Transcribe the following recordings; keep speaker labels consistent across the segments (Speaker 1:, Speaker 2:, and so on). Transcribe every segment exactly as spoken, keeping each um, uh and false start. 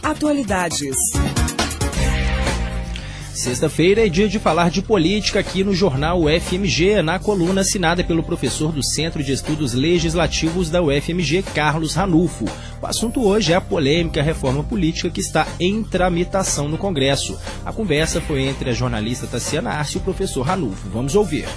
Speaker 1: Atualidades.
Speaker 2: Sexta-feira é dia de falar de política aqui no Jornal U F M G, na coluna assinada pelo professor do Centro de Estudos Legislativos da U F M G, Carlos Ranulfo. O assunto hoje é a polêmica reforma política que está em tramitação no Congresso. A conversa foi entre a jornalista Tassiana Arce e o professor Ranulfo. Vamos ouvir.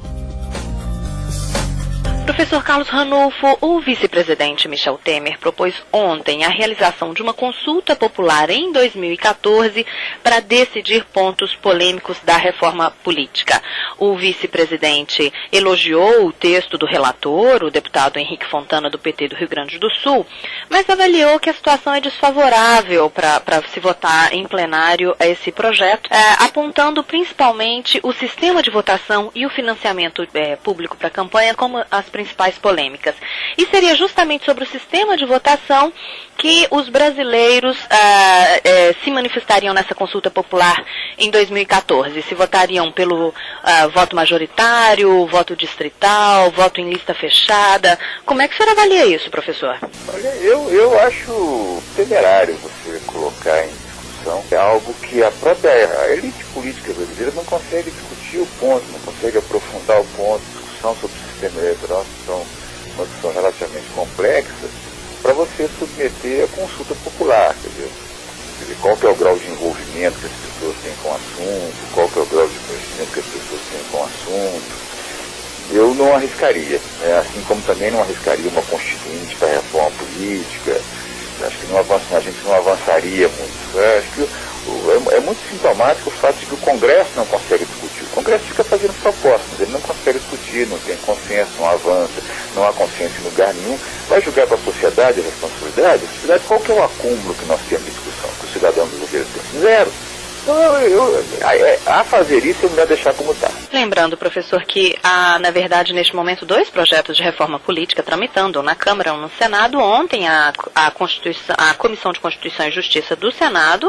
Speaker 3: Professor Carlos Ranulfo, o vice-presidente Michel Temer propôs ontem a realização de uma consulta popular em dois mil e quatorze para decidir pontos polêmicos da reforma política. O vice-presidente elogiou o texto do relator, o deputado Henrique Fontana, do P T do Rio Grande do Sul, mas avaliou que a situação é desfavorável para se votar em plenário a esse projeto, é, apontando principalmente o sistema de votação e o financiamento é, público para a campanha como as principais polêmicas. E seria justamente sobre o sistema de votação que os brasileiros ah, eh, se manifestariam nessa consulta popular em dois mil e quatorze. Se votariam pelo ah, voto majoritário, voto distrital, voto em lista fechada. Como é que o senhor avalia isso, professor?
Speaker 4: Olha, eu, eu acho temerário você colocar em discussão é algo que a própria a elite política brasileira não consegue discutir o ponto, não consegue aprofundar o ponto. Discussão sobre o sistema eleitoral são uma discussão relativamente complexa para você submeter a consulta popular, quer dizer, quer dizer, qual que é o grau de envolvimento que as pessoas têm com o assunto, qual que é o grau de conhecimento que as pessoas têm com o assunto. Eu não arriscaria, né? Assim como também não arriscaria uma constituinte para a reforma política. Acho que não avança, a gente não avançaria muito. Eu acho que o, é, é muito sintomático o fato de que o Congresso não consegue discutir. O Congresso fica fazendo propostas, ele não consegue discutir, não tem consenso, não avança, não há consenso em lugar nenhum. Vai julgar para a sociedade a responsabilidade? A sociedade, qual que é o acúmulo que nós temos de discussão, que o cidadão brasileiro tem? Zero. Então, eu, eu, a, a fazer isso, eu melhor deixar como está.
Speaker 3: Lembrando, professor, que há, na verdade, neste momento, dois projetos de reforma política tramitando na Câmara ou no Senado. Ontem, a, a, Constituição, a Comissão de Constituição e Justiça do Senado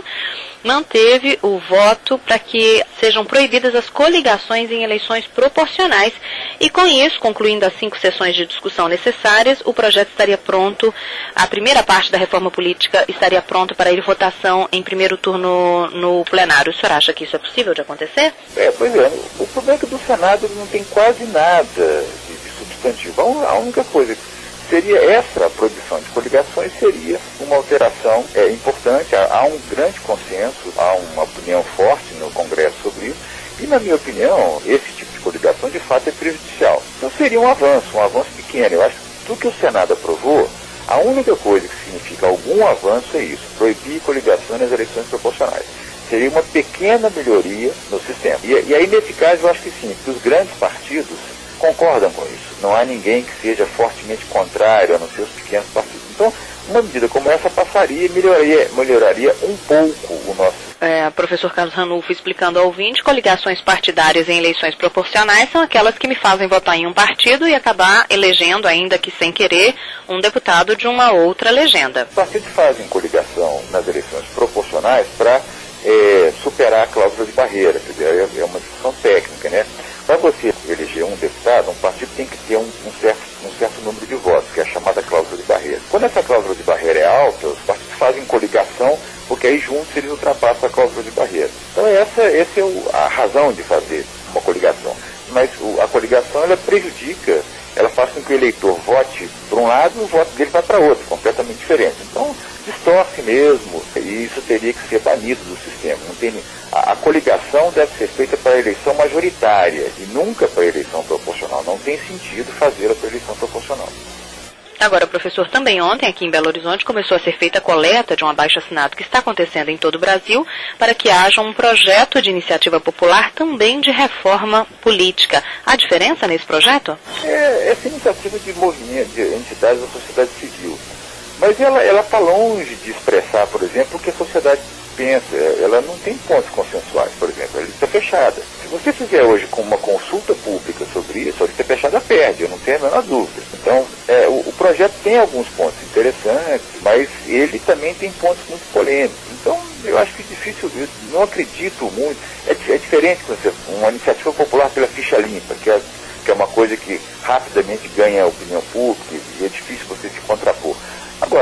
Speaker 3: manteve o voto para que sejam proibidas as coligações em eleições proporcionais. E, com isso, concluindo as cinco sessões de discussão necessárias, o projeto estaria pronto, a primeira parte da reforma política estaria pronta para ir votação em primeiro turno no plenário. O senhor acha que isso é possível de acontecer?
Speaker 4: É, pois é. O problema é que do Senado não tem quase nada de, de substantivo. A única coisa que seria essa, a proibição de coligações, seria uma alteração é, importante. Há, há um grande consenso, há uma opinião forte no Congresso sobre isso. E, na minha opinião, esse tipo de coligação, de fato, é prejudicial. Então seria um avanço, um avanço pequeno. Eu acho que tudo que o Senado aprovou, a única coisa que significa algum avanço é isso, proibir coligação nas eleições proporcionais. Seria uma pequena melhoria no sistema. E, e aí, nesse caso, eu acho que sim, que os grandes partidos concordam com isso. Não há ninguém que seja fortemente contrário, a não ser os pequenos partidos. Então, uma medida como essa passaria e melhoraria, melhoraria um pouco o nosso sistema.
Speaker 3: É, professor Carlos Ranulfo explicando ao ouvinte, coligações partidárias em eleições proporcionais são aquelas que me fazem votar em um partido e acabar elegendo, ainda que sem querer, um deputado de uma outra legenda.
Speaker 4: Os partidos fazem coligação nas eleições proporcionais para É, superar a cláusula de barreira, quer dizer, é uma discussão técnica, né? Para você eleger um deputado, um partido tem que ter um, um, certo, um certo número de votos, que é a chamada cláusula de barreira. Quando essa cláusula de barreira é alta, os partidos fazem coligação, porque aí juntos eles ultrapassam a cláusula de barreira. Então essa, essa é o, a razão de fazer uma coligação. Mas o, a coligação, ela prejudica, ela faz com que o eleitor vote para um lado e o voto dele vai para outro, completamente diferente. Então, distorce mesmo, e isso teria que ser banido do sistema. Não tem, a, a coligação deve ser feita para a eleição majoritária e nunca para a eleição proporcional. Não tem sentido fazê-la para a eleição proporcional.
Speaker 3: Agora, professor, também ontem aqui em Belo Horizonte começou a ser feita a coleta de um abaixo-assinado que está acontecendo em todo o Brasil para que haja um projeto de iniciativa popular também de reforma política. Há diferença nesse projeto?
Speaker 4: É, essa iniciativa de movimento, de entidades da sociedade civil. Mas ela está longe de expressar, por exemplo, o que a sociedade pensa. Ela não tem pontos consensuais, por exemplo. A lista fechada. Se você fizer hoje com uma consulta pública sobre isso, a lista fechada perde, eu não tenho a menor dúvida. Então, é, o, o projeto tem alguns pontos interessantes, mas ele também tem pontos muito polêmicos. Então, eu acho que é difícil, eu não acredito muito. É, é diferente você, uma iniciativa popular pela ficha limpa, que é, que é uma coisa que rapidamente ganha a opinião pública e é difícil você se contrapor. Agora, um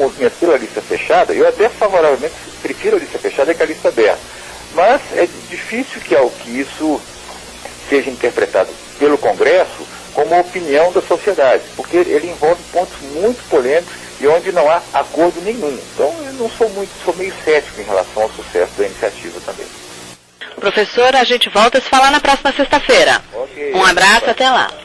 Speaker 4: movimento pela lista fechada, eu até favoravelmente prefiro a lista fechada que a lista aberta. Mas é difícil que, que isso seja interpretado pelo Congresso como opinião da sociedade, porque ele envolve pontos muito polêmicos e onde não há acordo nenhum. Então eu não sou muito, sou meio cético em relação ao sucesso da iniciativa também.
Speaker 3: Professor, a gente volta a se falar na próxima sexta-feira.
Speaker 4: Okay.
Speaker 3: Um abraço, até lá.